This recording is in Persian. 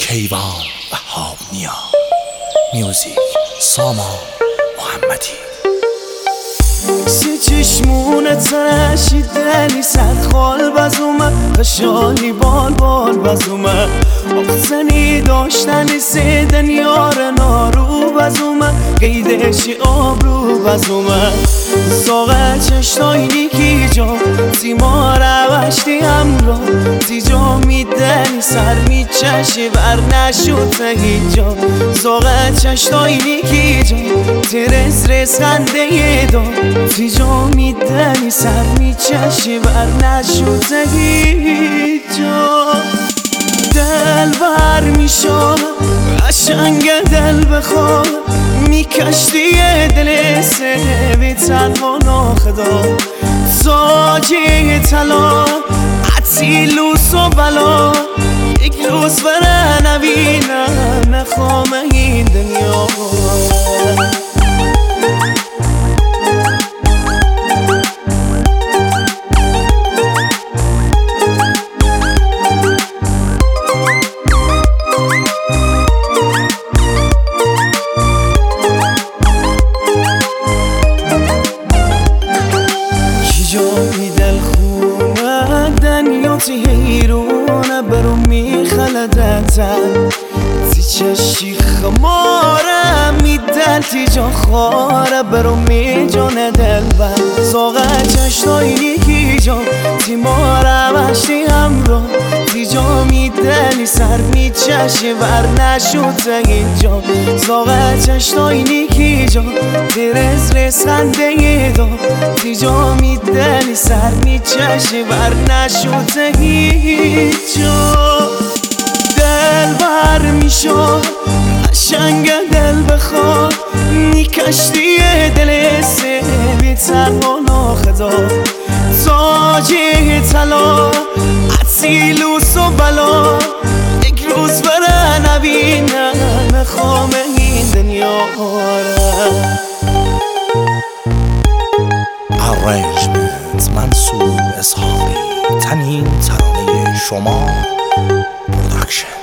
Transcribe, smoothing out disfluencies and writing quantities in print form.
کیوان و هامنیا میوزیک سامان محمدی. سی چشمونت رشیدنی صد خال بزومه خشانی بال بزومه اخزنی داشتنی سیدن یار نارو بزومه قیدشی آبرو بزومه ساقه چشتایی کی جا سیما روشتی همرا سی جا میدنی سر میچشی بر نشود هیچ جا ساقه چشتایی کی جا ترس رسخنده یه دا سی جا میدنی سر میچشی بر نشود هیچ جا دل بر میشم قشنگ دل بخواه میکشتی دل سوی تنها ناخدا زاجه طلا عطی لوس و بلا یک روز بره نبینم نخوام این دنیا هیرونه برو میخلدتن تی چشی خماره میدل تی جا خاره برو میجانه دل بر زاغه چشتایی کی جا تی ما روشتی همرا تی جا میدلی سر میچشی بر نشود اینجا زاغه چشتایی کی جا تی رسخنده یه دا تی جا میدلی سر میچشی بر نشود هیچ جا دل بر میشو قشنگ دل بخواه میکشتی دل سوی تنها ناخدا تاجه طلا عطی لوس و بلا یک روز بره نبینم نخوام این دنیا Arrangement منصور اسحاقی. تنین ترانه شما پروداکشن.